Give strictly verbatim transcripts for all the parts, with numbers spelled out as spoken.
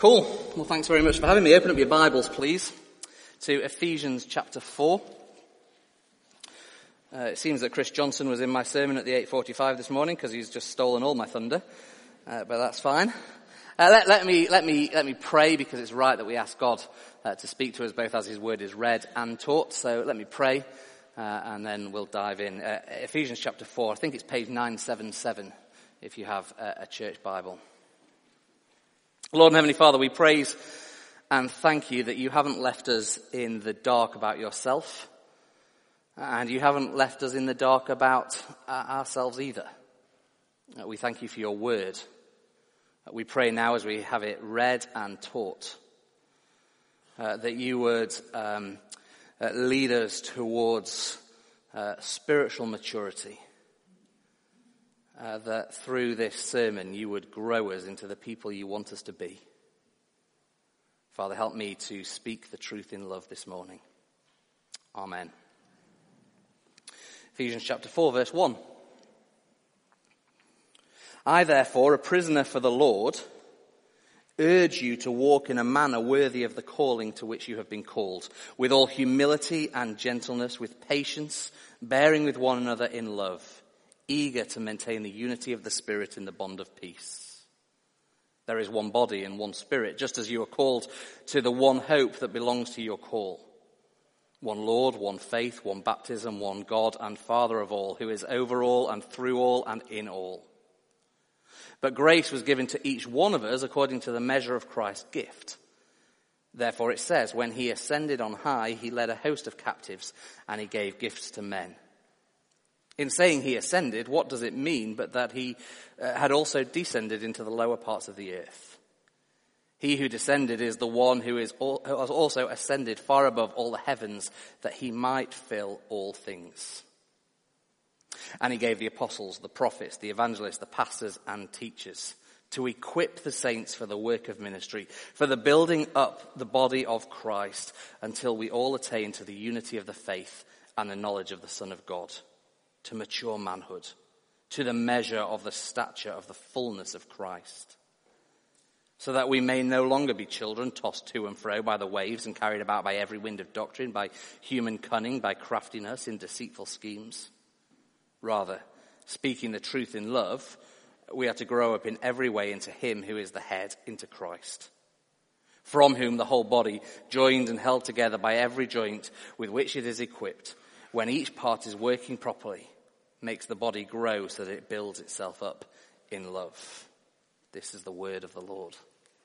Cool. Well, thanks very much for having me. Open up your Bibles, please, to Ephesians chapter four. Uh, it seems that Chris Johnson was in my sermon at the eight forty-five this morning because he's just stolen all my thunder, uh, but that's fine. Uh, let, let me let me let me pray, because it's right that we ask God uh, to speak to us both as His Word is read and taught. So let me pray, uh, and then we'll dive in. Uh, Ephesians chapter four. I think it's page nine seventy-seven if you have a, a church Bible. Lord and Heavenly Father, we praise and thank you that you haven't left us in the dark about yourself, and you haven't left us in the dark about uh, ourselves either. Uh, we thank you for your word. Uh, we pray now as we have it read and taught, uh, that you would um, uh, lead us towards uh, spiritual maturity. Uh, that through this sermon you would grow us into the people you want us to be. Father, help me to speak the truth in love this morning. Amen. Ephesians chapter four, verse one. I, therefore, a prisoner for the Lord, urge you to walk in a manner worthy of the calling to which you have been called, with all humility and gentleness, with patience, bearing with one another in love, eager to maintain the unity of the Spirit in the bond of peace. There is one body and one Spirit, just as you are called to the one hope that belongs to your call. One Lord, one faith, one baptism, one God and Father of all, who is over all and through all and in all. But grace was given to each one of us according to the measure of Christ's gift. Therefore it says, when he ascended on high, he led a host of captives, and he gave gifts to men. In saying he ascended, what does it mean but that he uh, had also descended into the lower parts of the earth? He who descended is the one who is all, who has also ascended far above all the heavens, that he might fill all things. And he gave the apostles, the prophets, the evangelists, the pastors and teachers to equip the saints for the work of ministry, for the building up the body of Christ, until we all attain to the unity of the faith and the knowledge of the Son of God, to mature manhood, to the measure of the stature of the fullness of Christ, so that we may no longer be children tossed to and fro by the waves and carried about by every wind of doctrine, by human cunning, by craftiness in deceitful schemes. Rather, speaking the truth in love, we are to grow up in every way into him who is the head, into Christ, from whom the whole body, joined and held together by every joint with which it is equipped, when each part is working properly, makes the body grow so that it builds itself up in love. This is the word of the Lord.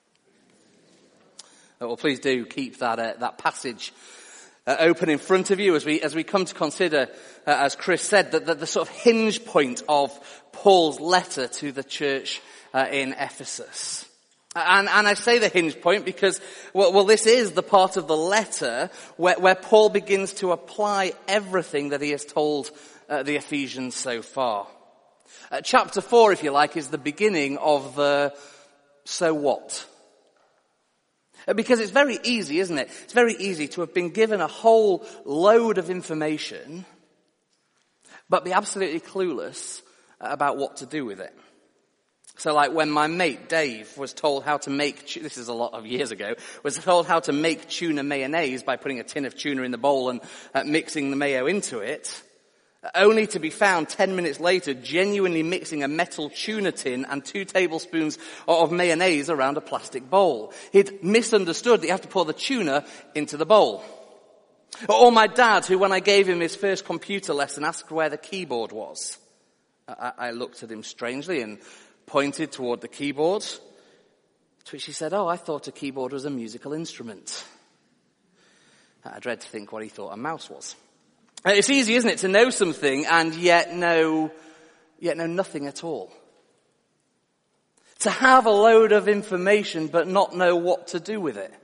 Well, please do keep that uh, that passage uh, open in front of you as we as we come to consider, uh, as Chris said, that the, the sort of hinge point of Paul's letter to the church uh, in Ephesus. And, and I say the hinge point because, well, well this is the part of the letter where, where Paul begins to apply everything that he has told uh, the Ephesians so far. Uh, chapter four, if you like, is the beginning of the so what. Uh, because it's very easy, isn't it? It's very easy to have been given a whole load of information, but be absolutely clueless about what to do with it. So like when my mate Dave was told how to make, this is a lot of years ago, was told how to make tuna mayonnaise by putting a tin of tuna in the bowl and uh, mixing the mayo into it, only to be found ten minutes later genuinely mixing a metal tuna tin and two tablespoons of mayonnaise around a plastic bowl. He'd misunderstood that you have to pour the tuna into the bowl. Or my dad, who when I gave him his first computer lesson asked where the keyboard was. I, I looked at him strangely and pointed toward the keyboard, to which he said, oh, I thought a keyboard was a musical instrument. I dread to think what he thought a mouse was. It's easy, isn't it, to know something and yet know, yet know nothing at all. To have a load of information but not know what to do with it.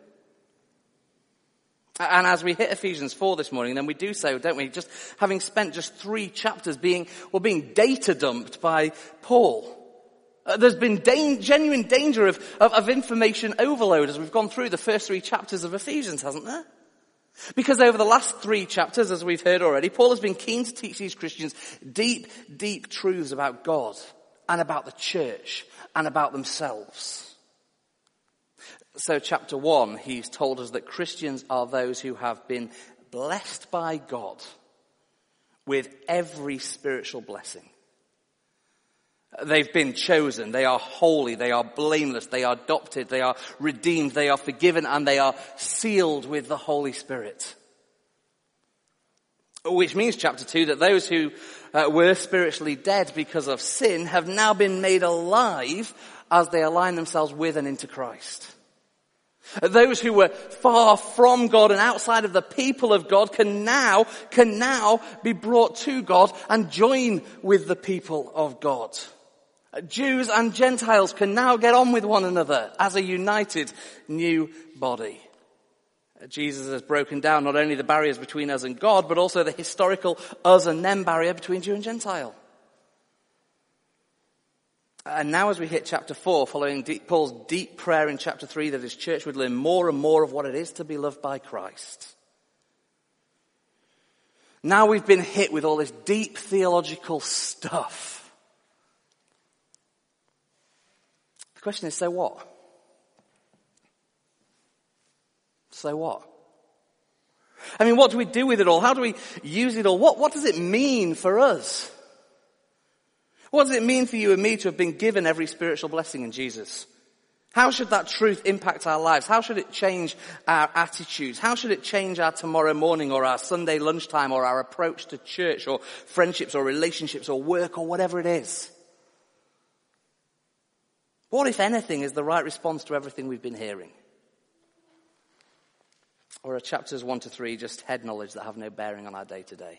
And as we hit Ephesians four this morning, then we do so, don't we? Just having spent just three chapters being, well, being data dumped by Paul. Uh, there's been da- genuine danger of, of, of information overload as we've gone through the first three chapters of Ephesians, hasn't there? Because over the last three chapters, as we've heard already, Paul has been keen to teach these Christians deep, deep truths about God and about the church and about themselves. So chapter one, he's told us that Christians are those who have been blessed by God with every spiritual blessing. They've been chosen, they are holy, they are blameless, they are adopted, they are redeemed, they are forgiven, and they are sealed with the Holy Spirit. Which means, chapter two, that those who uh, were spiritually dead because of sin have now been made alive as they align themselves with and into Christ. Those who were far from God and outside of the people of God can now, can now be brought to God and join with the people of God. Jews and Gentiles can now get on with one another as a united new body. Jesus has broken down not only the barriers between us and God, but also the historical us and them barrier between Jew and Gentile. And now as we hit chapter four, following deep, Paul's deep prayer in chapter three that his church would learn more and more of what it is to be loved by Christ. Now we've been hit with all this deep theological stuff. The question is, so what? So what? I mean, what do we do with it all? How do we use it all? What, what does it mean for us? What does it mean for you and me to have been given every spiritual blessing in Jesus? How should that truth impact our lives? How should it change our attitudes? How should it change our tomorrow morning or our Sunday lunchtime or our approach to church or friendships or relationships or work or whatever it is? What, if anything, is the right response to everything we've been hearing? Or are chapters one to three just head knowledge that have no bearing on our day-to-day?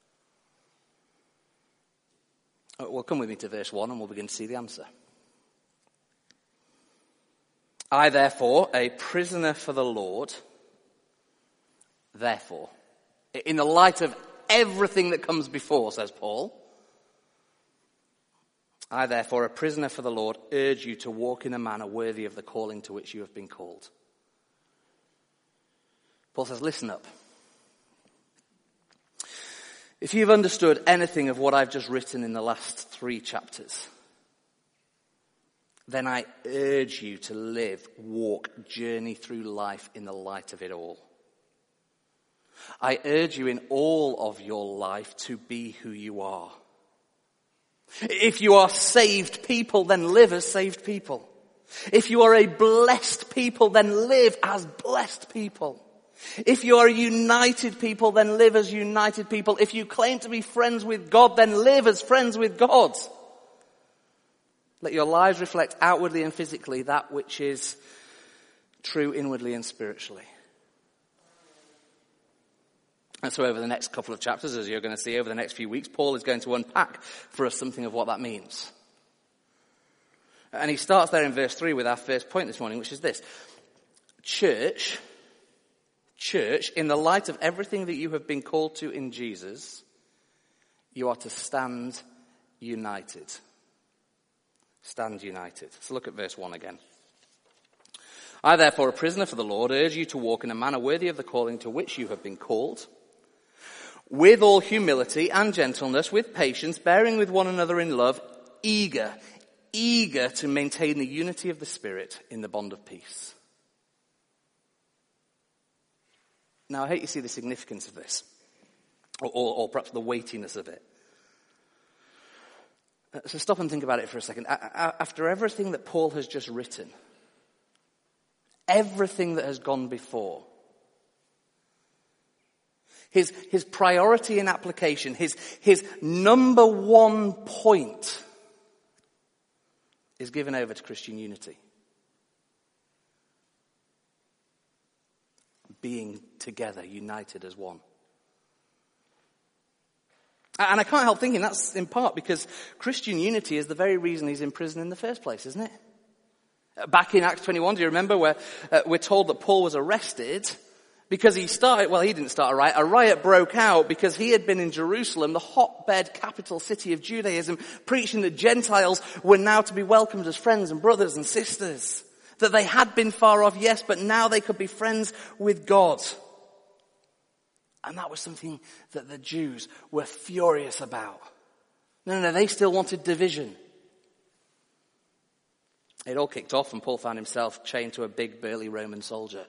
Well, come with me to verse one and we'll begin to see the answer. I, therefore, a prisoner for the Lord, therefore, in the light of everything that comes before, says Paul, I, therefore, a prisoner for the Lord, urge you to walk in a manner worthy of the calling to which you have been called. Paul says, listen up. If you've understood anything of what I've just written in the last three chapters, then I urge you to live, walk, journey through life in the light of it all. I urge you in all of your life to be who you are. If you are saved people, then live as saved people. If you are a blessed people, then live as blessed people. If you are a united people, then live as united people. If you claim to be friends with God, then live as friends with God. Let your lives reflect outwardly and physically that which is true inwardly and spiritually. And so over the next couple of chapters, as you're going to see over the next few weeks, Paul is going to unpack for us something of what that means. And he starts there in verse three with our first point this morning, which is this. Church, church, in the light of everything that you have been called to in Jesus, you are to stand united. Stand united. So look at verse one again. I, therefore, a prisoner for the Lord, urge you to walk in a manner worthy of the calling to which you have been called, with all humility and gentleness, with patience, bearing with one another in love, eager, eager to maintain the unity of the Spirit in the bond of peace. Now, I hope you see the significance of this, or, or, or perhaps the weightiness of it. So stop and think about it for a second. After everything that Paul has just written, everything that has gone before, his, his priority in application, his, his number one point is given over to Christian unity. Being together, united as one. And I can't help thinking that's in part because Christian unity is the very reason he's in prison in the first place, isn't it? Back in Acts twenty-one, do you remember where uh, we're told that Paul was arrested because he started, well, he didn't start a riot. A riot broke out because he had been in Jerusalem, the hotbed capital city of Judaism, preaching that Gentiles were now to be welcomed as friends and brothers and sisters. That they had been far off, yes, but now they could be friends with God. And that was something that the Jews were furious about. No, no, no, they still wanted division. It all kicked off and Paul found himself chained to a big burly Roman soldier.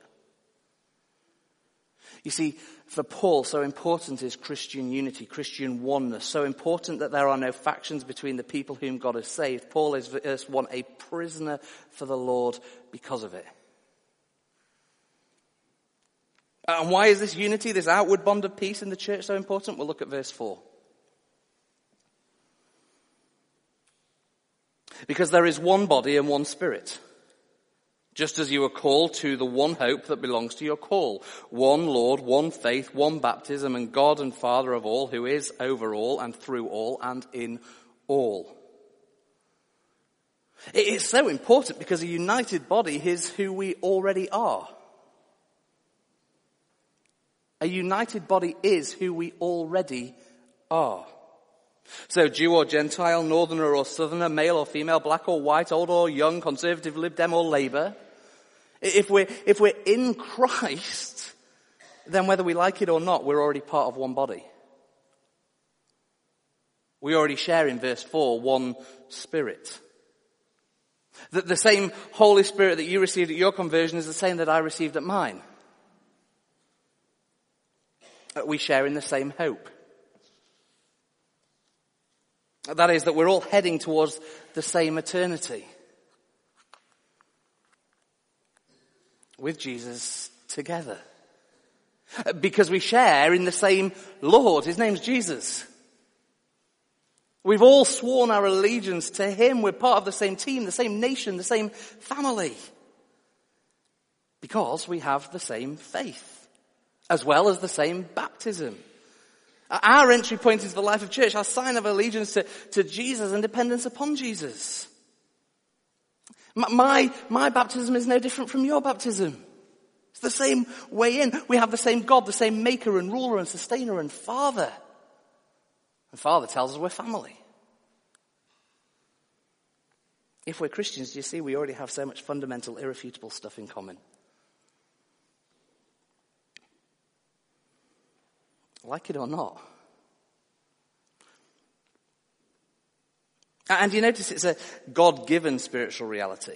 You see, for Paul, so important is Christian unity, Christian oneness. So important that there are no factions between the people whom God has saved. Paul is, verse one, a prisoner for the Lord because of it. And why is this unity, this outward bond of peace in the church so important? We'll look at verse four. Because there is one body and one Spirit, just as you are called to the one hope that belongs to your call. One Lord, one faith, one baptism, and God and Father of all, who is over all and through all and in all. It is so important because a united body is who we already are. A united body is who we already are. So Jew or Gentile, northerner or southerner, male or female, black or white, old or young, conservative, Lib Dem or Labour. If we're, if we're in Christ, then whether we like it or not, we're already part of one body. We already share in verse four one Spirit. The, the same Holy Spirit that you received at your conversion is the same that I received at mine. We share in the same hope. That is, that we're all heading towards the same eternity. With Jesus together. Because we share in the same Lord. His name's Jesus. We've all sworn our allegiance to him. We're part of the same team, the same nation, the same family. Because we have the same faith. As well as the same baptism. Our entry point into the life of church, our sign of allegiance to, to Jesus and dependence upon Jesus. My, my baptism is no different from your baptism. It's the same way in. We have the same God, the same maker and ruler and sustainer and father. And Father tells us we're family. If we're Christians, do you see, we already have so much fundamental, irrefutable stuff in common. Like it or not. And you notice it's a God-given spiritual reality.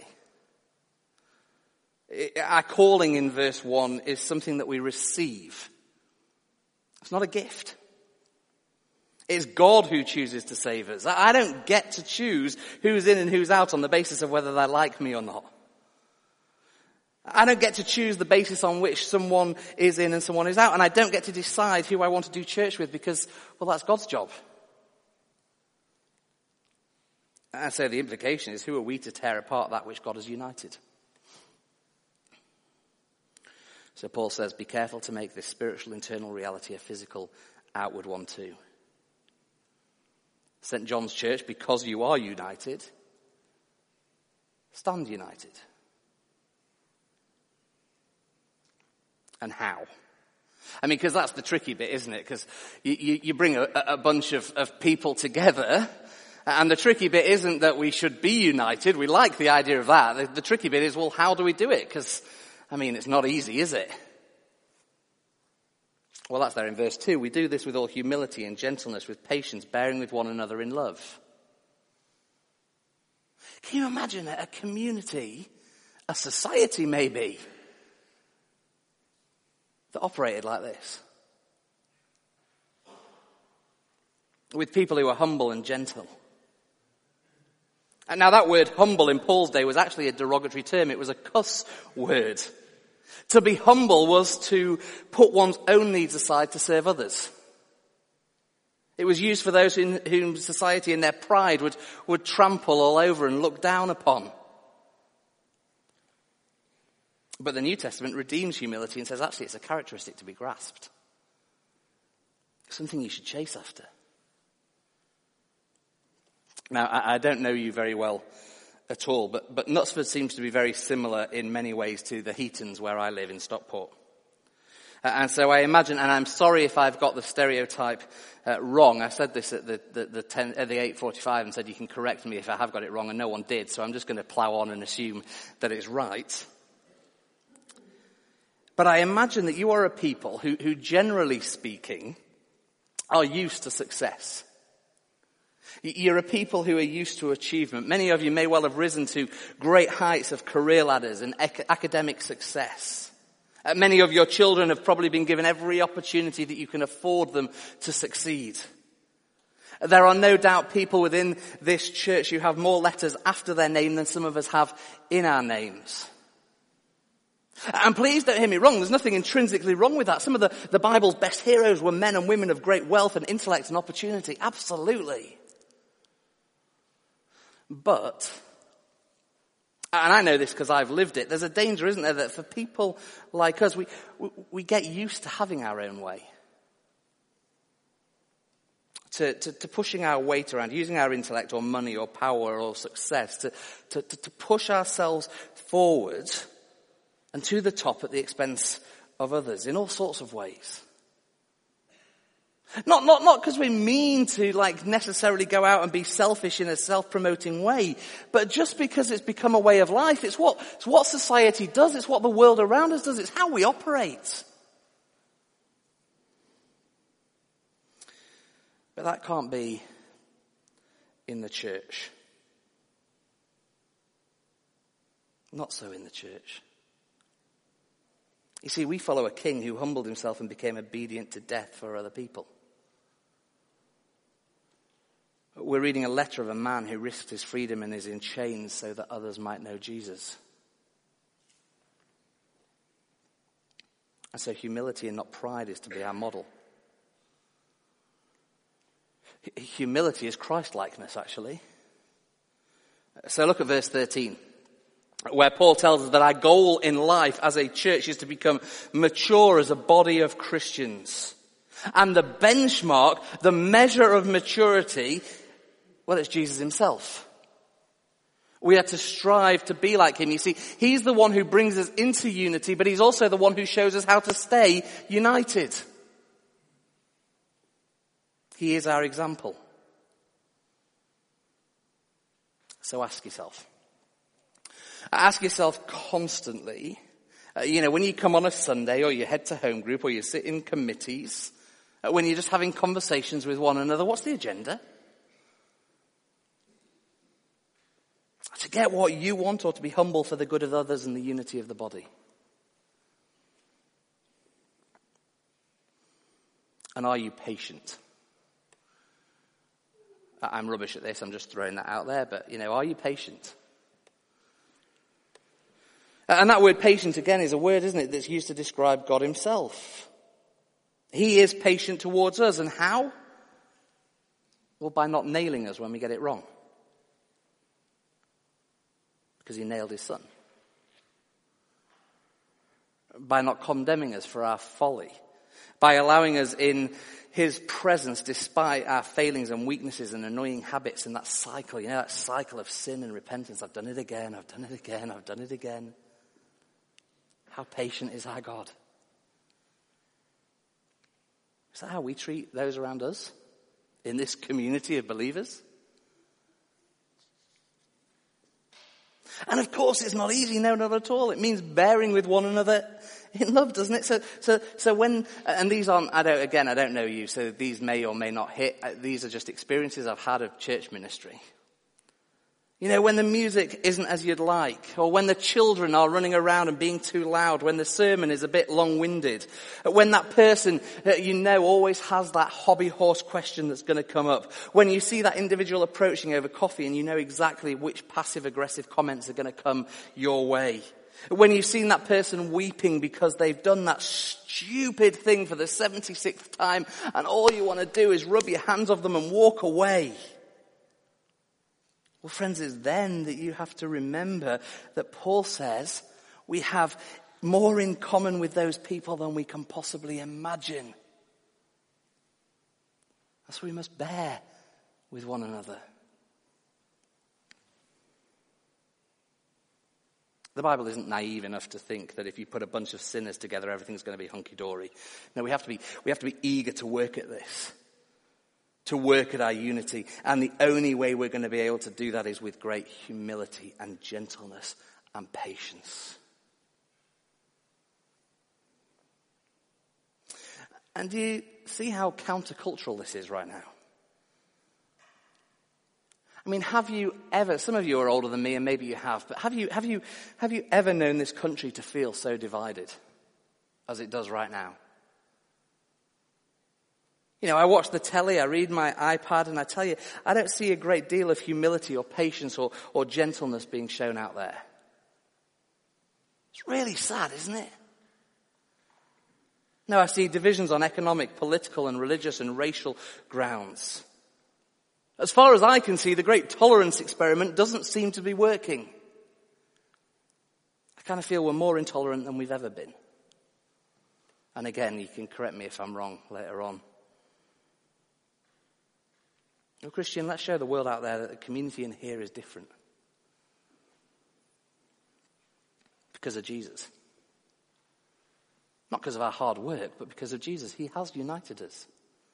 Our calling in verse one is something that we receive. It's not a gift. It's God who chooses to save us. I don't get to choose who's in and who's out on the basis of whether they like me or not. I don't get to choose the basis on which someone is in and someone is out. And I don't get to decide who I want to do church with because, well, that's God's job. And so the implication is, who are we to tear apart that which God has united? So Paul says, be careful to make this spiritual internal reality a physical outward one too. Saint John's Church, because you are united, stand united. And how? I mean, because that's the tricky bit, isn't it? Because you, you, you bring a, a bunch of, of people together, and the tricky bit isn't that we should be united. We like the idea of that. The, the tricky bit is, well, how do we do it? Because, I mean, it's not easy, is it? Well, that's there in verse two. We do this with all humility and gentleness, with patience, bearing with one another in love. Can you imagine a community, a society maybe, that operated like this? With people who were humble and gentle. And now that word humble in Paul's day was actually a derogatory term. It was a cuss word. To be humble was to put one's own needs aside to serve others. It was used for those in whom society in their pride would, would trample all over and look down upon. But the New Testament redeems humility and says actually it's a characteristic to be grasped. Something you should chase after. Now, I, I don't know you very well at all, but, but Knutsford seems to be very similar in many ways to the Heatons where I live in Stockport. Uh, and so I imagine, and I'm sorry if I've got the stereotype uh, wrong. I said this at the, the, the, ten, uh, the eight forty-five and said you can correct me if I have got it wrong, and no one did, so I'm just going to plough on and assume that it's right. But I imagine that you are a people who, who generally speaking, are used to success. You're a people who are used to achievement. Many of you may well have risen to great heights of career ladders and ec- academic success. Uh, many of your children have probably been given every opportunity that you can afford them to succeed. There are no doubt people within this church who have more letters after their name than some of us have in our names. And please don't hear me wrong, there's nothing intrinsically wrong with that. Some of the, the Bible's best heroes were men and women of great wealth and intellect and opportunity. Absolutely. But, and I know this because I've lived it, there's a danger, isn't there, that for people like us, we, we, we get used to having our own way. To, to, to pushing our weight around, using our intellect or money or power or success to, to, to, to push ourselves forward and to the top at the expense of others in all sorts of ways. Not, not, not because we mean to like necessarily go out and be selfish in a self-promoting way, but just because it's become a way of life. It's what, it's what society does. It's what the world around us does. It's how we operate. But that can't be in the church. Not so in the church. You see, we follow a king who humbled himself and became obedient to death for other people. We're reading a letter of a man who risked his freedom and is in chains so that others might know Jesus. And so humility and not pride is to be our model. Humility is Christ-likeness, actually. So look at verse thirteen, where Paul tells us that our goal in life as a church is to become mature as a body of Christians. And the benchmark, the measure of maturity, well, it's Jesus himself. We are to strive to be like him. You see, he's the one who brings us into unity, but he's also the one who shows us how to stay united. He is our example. So ask yourself. Ask yourself constantly, uh, you know, when you come on a Sunday or you head to home group or you sit in committees, uh, when you're just having conversations with one another, what's the agenda? To get what you want or to be humble for the good of others and the unity of the body? And are you patient? I'm rubbish at this, I'm just throwing that out there, but, you know, are you patient? And that word patient, again, is a word, isn't it, that's used to describe God himself. He is patient towards us, and how? Well, by not nailing us when we get it wrong. Because he nailed his son. By not condemning us for our folly. By allowing us in his presence despite our failings and weaknesses and annoying habits and that cycle, you know, that cycle of sin and repentance. I've done it again, I've done it again, I've done it again. How patient is our God? Is that how we treat those around us in this community of believers? And of course it's not easy, no, not at all. It means bearing with one another in love, doesn't it? So, so, so when, and these aren't, I don't, again, I don't know you, so these may or may not hit. These are just experiences I've had of church ministry. You know, when the music isn't as you'd like, or when the children are running around and being too loud, when the sermon is a bit long-winded, when that person that you know always has that hobby horse question that's going to come up, when you see that individual approaching over coffee and you know exactly which passive-aggressive comments are going to come your way, when you've seen that person weeping because they've done that stupid thing for the seventy-sixth time and all you want to do is rub your hands off them and walk away. Well, friends, it's then that you have to remember that Paul says we have more in common with those people than we can possibly imagine. That's what we must bear with one another. The Bible isn't naive enough to think that if you put a bunch of sinners together, everything's going to be hunky-dory. No, we have to be, we have to be eager to work at this. To work at our unity. And the only way we're going to be able to do that is with great humility and gentleness and patience. And do you see how countercultural this is right now? I mean, have you ever, some of you are older than me and maybe you have, but have you, have you, have you ever known this country to feel so divided as it does right now? You know, I watch the telly, I read my iPad, and I tell you, I don't see a great deal of humility or patience or, or gentleness being shown out there. It's really sad, isn't it? No, I see divisions on economic, political, and religious and racial grounds. As far as I can see, the great tolerance experiment doesn't seem to be working. I kind of feel we're more intolerant than we've ever been. And again, you can correct me if I'm wrong later on. Well, Christian, let's show the world out there that the community in here is different. Because of Jesus. Not because of our hard work, but because of Jesus. He has united us.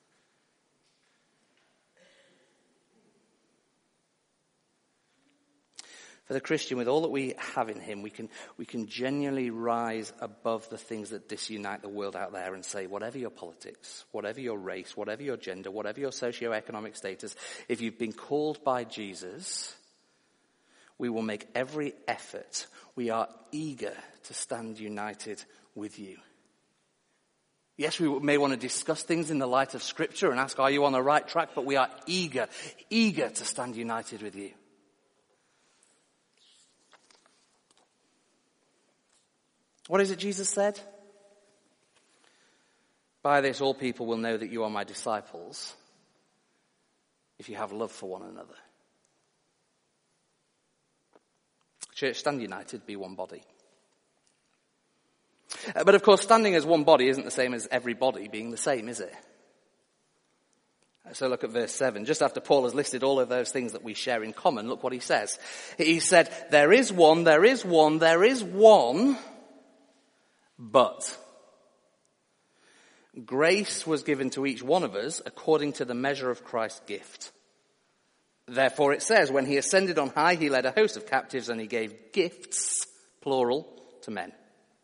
For the Christian, with all that we have in him, we can, we can genuinely rise above the things that disunite the world out there and say, whatever your politics, whatever your race, whatever your gender, whatever your socio-economic status, if you've been called by Jesus, we will make every effort. We are eager to stand united with you. Yes, we may want to discuss things in the light of Scripture and ask, are you on the right track? But we are eager, eager to stand united with you. What is it Jesus said? By this all people will know that you are my disciples if you have love for one another. Church, stand united, be one body. Uh, but of course, standing as one body isn't the same as every body being the same, is it? So look at verse seven. Just after Paul has listed all of those things that we share in common, look what he says. He said, there is one, there is one, there is one, but grace was given to each one of us according to the measure of Christ's gift. Therefore it says, when he ascended on high, he led a host of captives and he gave gifts, plural, to men.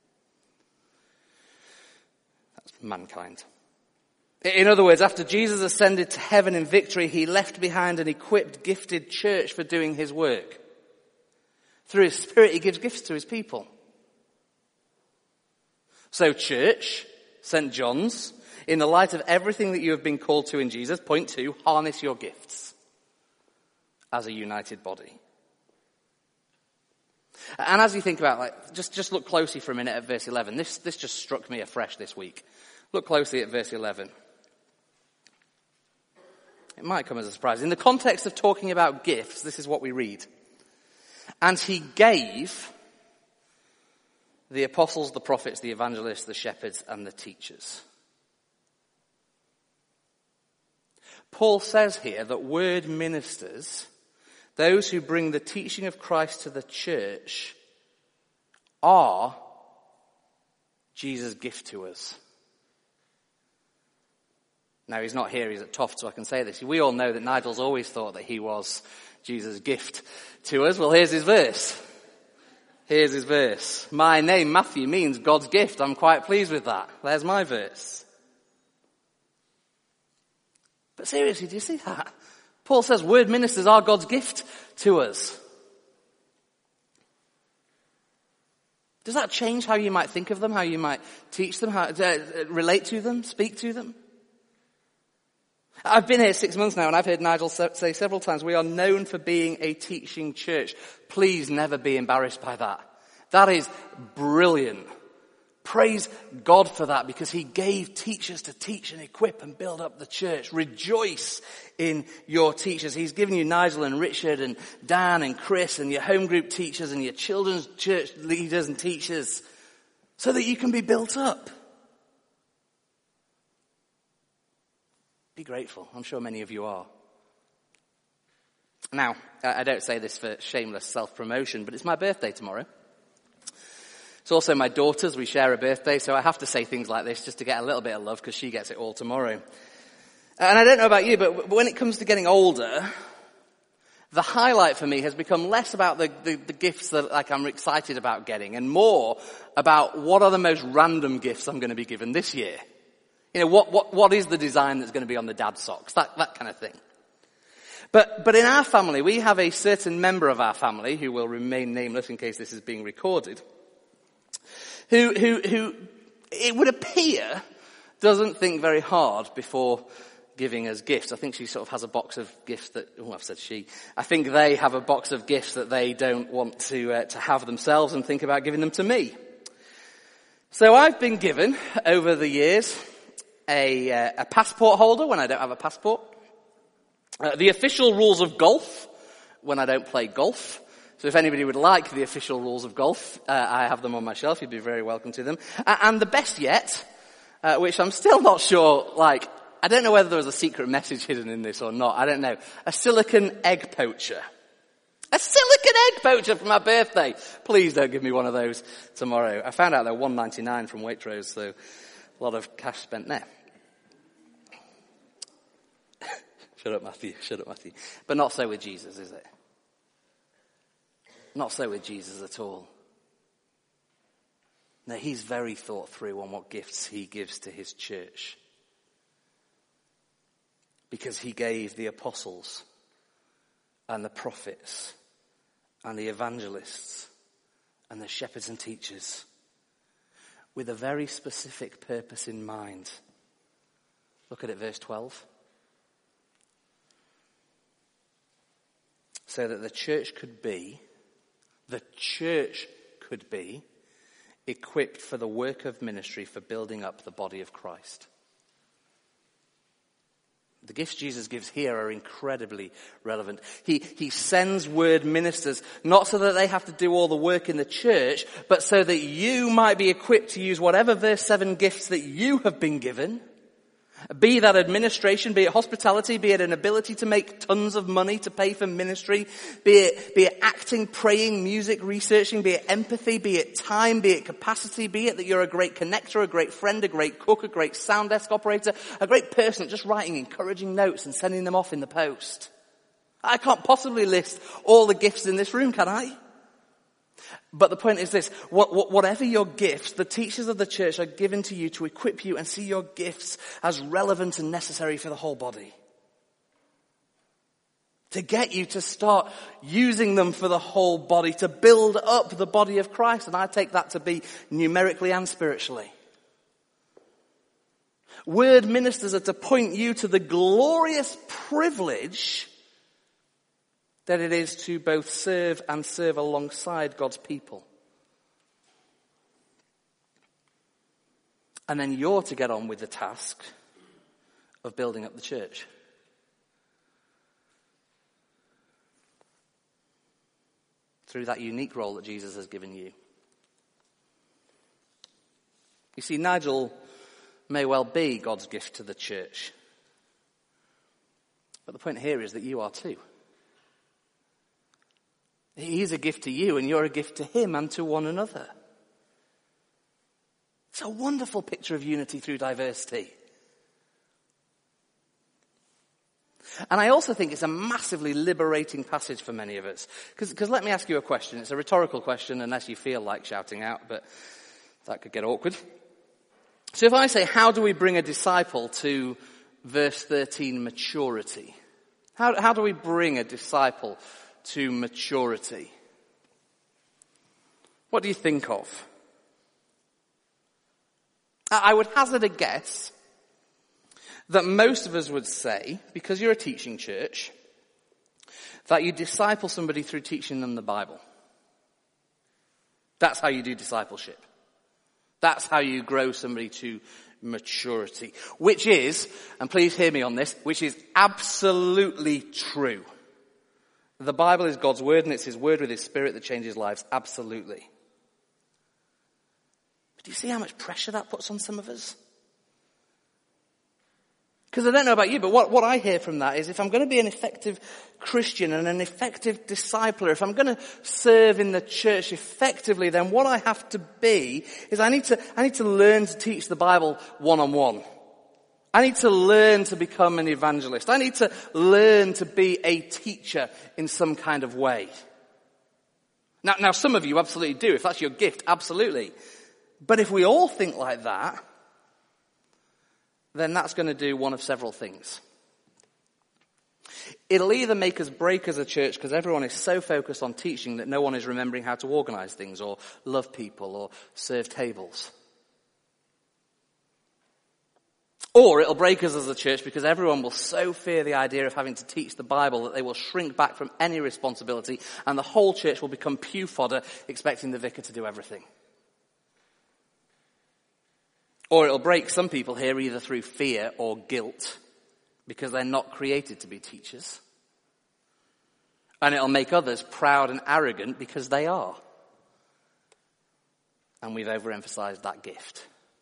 That's mankind. In other words, after Jesus ascended to heaven in victory, he left behind an equipped, gifted church for doing his work. Through his Spirit, he gives gifts to his people. So church, Saint John's, in the light of everything that you have been called to in Jesus, point two, harness your gifts as a united body. And as you think about, like, just, just look closely for a minute at verse eleven. This, this just struck me afresh this week. Look closely at verse eleven. It might come as a surprise. In the context of talking about gifts, this is what we read. And he gave the apostles, the prophets, the evangelists, the shepherds, and the teachers. Paul says here that word ministers, those who bring the teaching of Christ to the church, are Jesus' gift to us. Now, he's not here, he's at Toft, so I can say this. We all know that Nigel's always thought that he was Jesus' gift to us. Well, here's his verse. Here's his verse. My name, Matthew, means God's gift. I'm quite pleased with that. There's my verse. But seriously, do you see that? Paul says word ministers are God's gift to us. Does that change how you might think of them, how you might teach them, how uh, relate to them, speak to them? I've been here six months now and I've heard Nigel say several times, we are known for being a teaching church. Please never be embarrassed by that. That is brilliant. Praise God for that, because he gave teachers to teach and equip and build up the church. Rejoice in your teachers. He's given you Nigel and Richard and Dan and Chris and your home group teachers and your children's church leaders and teachers so that you can be built up. Be grateful. I'm sure many of you are. Now, I don't say this for shameless self-promotion, but it's my birthday tomorrow. It's also my daughter's. We share a birthday, so I have to say things like this just to get a little bit of love because she gets it all tomorrow. And I don't know about you, but when it comes to getting older, the highlight for me has become less about the, the, the gifts that like I'm excited about getting and more about what are the most random gifts I'm going to be given this year. You know, what, what, what is the design that's going to be on the dad's socks? That, that kind of thing. But, but in our family, we have a certain member of our family, who will remain nameless in case this is being recorded, who, who, who, it would appear, doesn't think very hard before giving us gifts. I think she sort of has a box of gifts that, oh, I've said she. I think they have a box of gifts that they don't want to, uh, to have themselves and think about giving them to me. So I've been given, over the years, a, uh, a passport holder when I don't have a passport. Uh, the official rules of golf when I don't play golf. So if anybody would like the official rules of golf, uh, I have them on my shelf. You'd be very welcome to them. Uh, and the best yet, uh, which I'm still not sure, like, I don't know whether there was a secret message hidden in this or not. I don't know. A silicon egg poacher. A silicon egg poacher for my birthday. Please don't give me one of those tomorrow. I found out they're one ninety-nine from Waitrose, so a lot of cash spent there. Shut up, Matthew. Shut up, Matthew. But not so with Jesus, is it? Not so with Jesus at all. No, he's very thought through on what gifts he gives to his church. Because he gave the apostles and the prophets and the evangelists and the shepherds and teachers with a very specific purpose in mind. Look at it, verse twelve. So that the church could be, the church could be equipped for the work of ministry for building up the body of Christ. The gifts Jesus gives here are incredibly relevant. He, he sends word ministers, not so that they have to do all the work in the church, but so that you might be equipped to use whatever verse seven gifts that you have been given. Be that administration, be it hospitality, be it an ability to make tons of money to pay for ministry, be it, be it acting, praying, music, researching, be it empathy, be it time, be it capacity, be it that you're a great connector, a great friend, a great cook, a great sound desk operator, a great person at just writing encouraging notes and sending them off in the post. I can't possibly list all the gifts in this room, can I? But the point is this, what, what, whatever your gifts, the teachers of the church are given to you to equip you and see your gifts as relevant and necessary for the whole body. To get you to start using them for the whole body, to build up the body of Christ. And I take that to be numerically and spiritually. Word ministers are to point you to the glorious privilege that it is to both serve and serve alongside God's people. And then you're to get on with the task of building up the church. Through that unique role that Jesus has given you. You see, Nigel may well be God's gift to the church. But the point here is that you are too. He's a gift to you and you're a gift to him and to one another. It's a wonderful picture of unity through diversity. And I also think it's a massively liberating passage for many of us. Because let me ask you a question. It's a rhetorical question unless you feel like shouting out, but that could get awkward. So if I say, how do we bring a disciple to verse thirteen, maturity? How, how do we bring a disciple to maturity? What do you think of? I would hazard a guess that most of us would say, because you're a teaching church, that you disciple somebody through teaching them the Bible. That's how you do discipleship. That's how you grow somebody to maturity. Which is, and please hear me on this, which is absolutely true. The Bible is God's word and it's his word with his spirit that changes lives. Absolutely. But do you see how much pressure that puts on some of us? Because I don't know about you, but what, what I hear from that is if I'm going to be an effective Christian and an effective discipler, if I'm going to serve in the church effectively, then what I have to be is I need to, I need to learn to teach the Bible one-on-one. I need to learn to become an evangelist. I need to learn to be a teacher in some kind of way. Now, now some of you absolutely do. If that's your gift, absolutely. But if we all think like that, then that's going to do one of several things. It'll either make us break as a church because everyone is so focused on teaching that no one is remembering how to organize things or love people or serve tables. Or it'll break us as a church because everyone will so fear the idea of having to teach the Bible that they will shrink back from any responsibility, and the whole church will become pew fodder, expecting the vicar to do everything. Or it'll break some people here either through fear or guilt, because they're not created to be teachers. And it'll make others proud and arrogant because they are. And we've overemphasized that gift.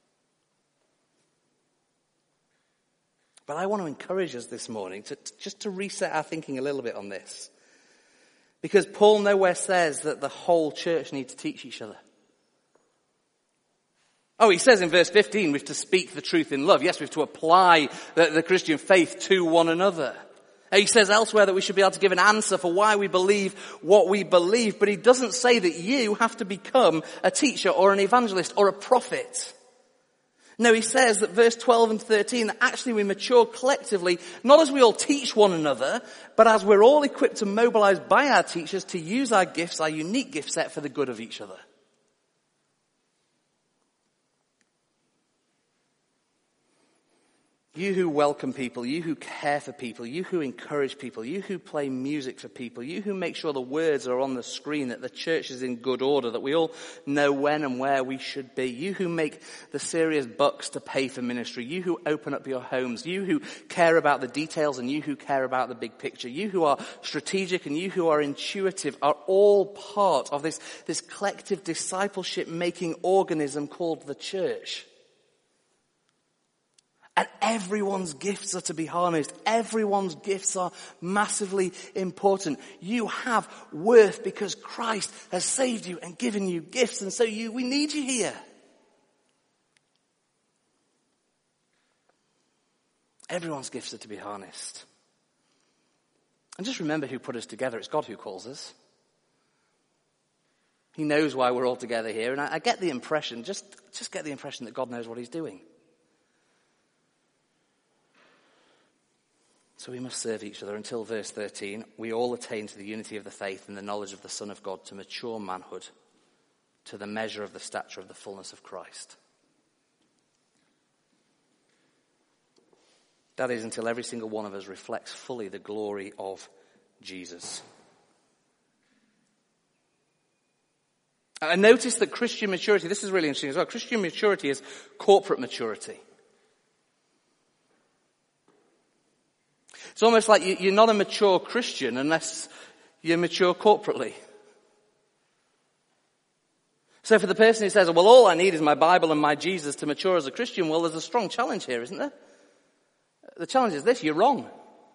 But I want to encourage us this morning to, to just to reset our thinking a little bit on this. Because Paul nowhere says that the whole church needs to teach each other. Oh, he says in verse fifteen, we have to speak the truth in love. Yes, we have to apply the, the Christian faith to one another. He says elsewhere that we should be able to give an answer for why we believe what we believe. But he doesn't say that you have to become a teacher or an evangelist or a prophet. No, he says that verse twelve and thirteen, that actually we mature collectively, not as we all teach one another, but as we're all equipped and mobilized by our teachers to use our gifts, our unique gift set for the good of each other. You who welcome people, you who care for people, you who encourage people, you who play music for people, you who make sure the words are on the screen, that the church is in good order, that we all know when and where we should be, you who make the serious bucks to pay for ministry, you who open up your homes, you who care about the details and you who care about the big picture, you who are strategic and you who are intuitive are all part of this, this collective discipleship making organism called the church. And everyone's gifts are to be harnessed. Everyone's gifts are massively important. You have worth because Christ has saved you and given you gifts. And so you, we need you here. Everyone's gifts are to be harnessed. And just remember who put us together. It's God who calls us. He knows why we're all together here. And I, I get the impression, just, just get the impression that God knows what he's doing. So we must serve each other until verse thirteen. We all attain to the unity of the faith and the knowledge of the Son of God, to mature manhood, to the measure of the stature of the fullness of Christ. That is, until every single one of us reflects fully the glory of Jesus. And notice that Christian maturity, this is really interesting as well, Christian maturity is corporate maturity. It's almost like you're not a mature Christian unless you're mature corporately. So for the person who says, well, all I need is my Bible and my Jesus to mature as a Christian, well, there's a strong challenge here, isn't there? The challenge is this: you're wrong.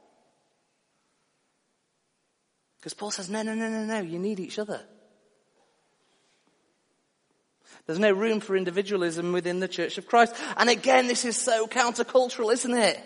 Because Paul says, no, no, no, no, no, you need each other. There's no room for individualism within the Church of Christ. And again, this is so countercultural, isn't it?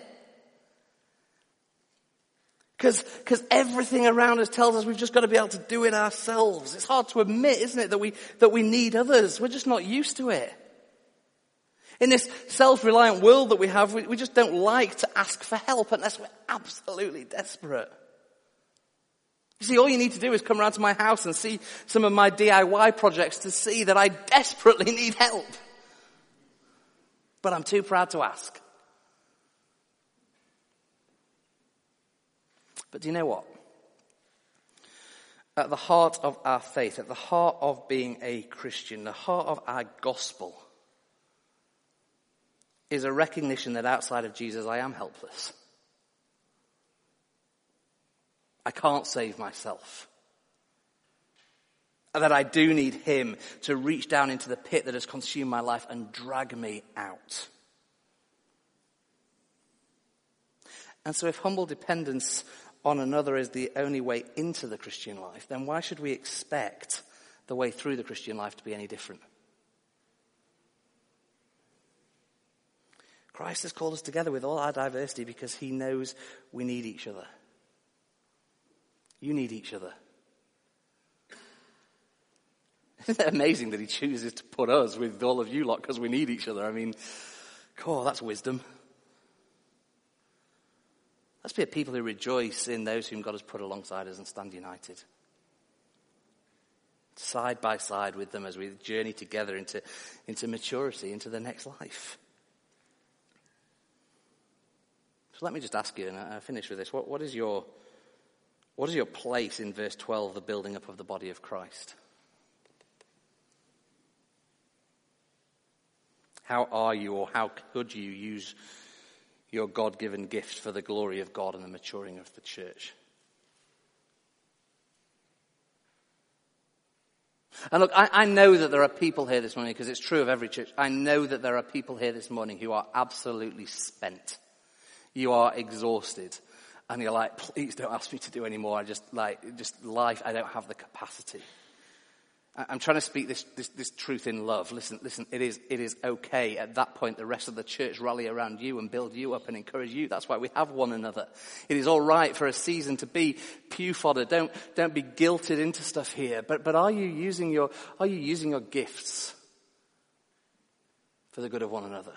Because everything around us tells us we've just got to be able to do it ourselves. It's hard to admit, isn't it, that we that we need others. We're just not used to it. In this self-reliant world that we have, we, we just don't like to ask for help unless we're absolutely desperate. You see, all you need to do is come around to my house and see some of my D I Y projects to see that I desperately need help. But I'm too proud to ask. But do you know what? At the heart of our faith, at the heart of being a Christian, the heart of our gospel is a recognition that outside of Jesus I am helpless. I can't save myself. And that I do need him to reach down into the pit that has consumed my life and drag me out. And so if humble dependence on another is the only way into the Christian life, then why should we expect the way through the Christian life to be any different? Christ has called us together with all our diversity because he knows we need each other. You need each other. Isn't it amazing that he chooses to put us with all of you lot because we need each other? I mean, cool, that's wisdom. Let's be a people who rejoice in those whom God has put alongside us and stand united. Side by side with them as we journey together into, into maturity, into the next life. So let me just ask you, and I finish with this. What, what is your, what is your place in verse twelve, the building up of the body of Christ? How are you, or how could you use your God-given gift for the glory of God and the maturing of the church? And look, I, I know that there are people here this morning, because it's true of every church. I know that there are people here this morning who are absolutely spent. You are exhausted. And you're like, please don't ask me to do any more. I just, like, just life, I don't have the capacity. I'm trying to speak this, this, this truth in love. Listen, listen, it is, it is okay. At that point, the rest of the church rally around you and build you up and encourage you. That's why we have one another. It is all right for a season to be pew fodder. Don't, don't be guilted into stuff here. But, but are you using your, are you using your gifts for the good of one another?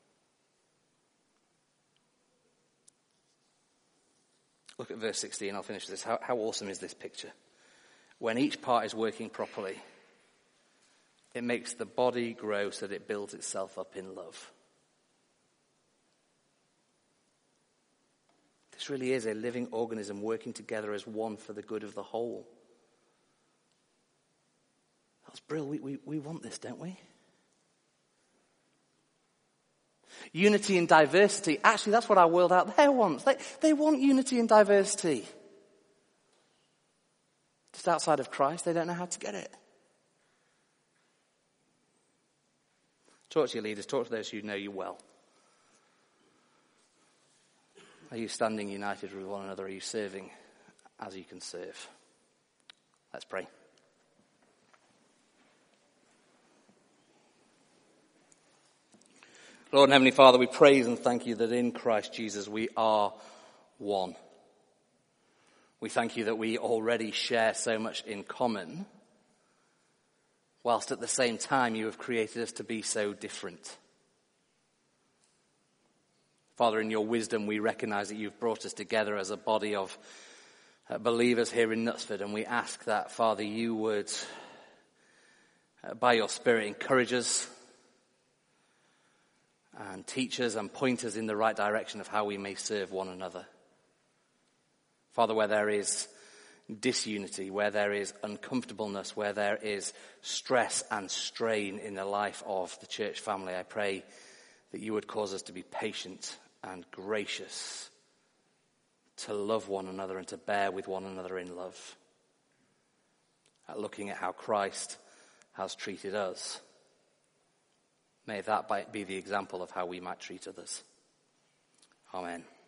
Look at verse sixteen. I'll finish this. How, how awesome is this picture? When each part is working properly, it makes the body grow so that it builds itself up in love. This really is a living organism working together as one for the good of the whole. That's brilliant. We, we, we want this, don't we? Unity and diversity. Actually, that's what our world out there wants. They, they want unity and diversity. Just outside of Christ, they don't know how to get it. Talk to your leaders. Talk to those who know you well. Are you standing united with one another? Are you serving as you can serve? Let's pray. Lord and Heavenly Father, we praise and thank you that in Christ Jesus we are one. We thank you that we already share so much in common, whilst at the same time you have created us to be so different. Father, in your wisdom, we recognize that you've brought us together as a body of uh, believers here in Knutsford, and we ask that, Father, you would, uh, by your Spirit, encourage us and teach us and point us in the right direction of how we may serve one another. Father, where there is disunity, where there is uncomfortableness, where there is stress and strain in the life of the church family, I pray that you would cause us to be patient and gracious, to love one another and to bear with one another in love, at looking at how Christ has treated us. May that be the example of how we might treat others. Amen.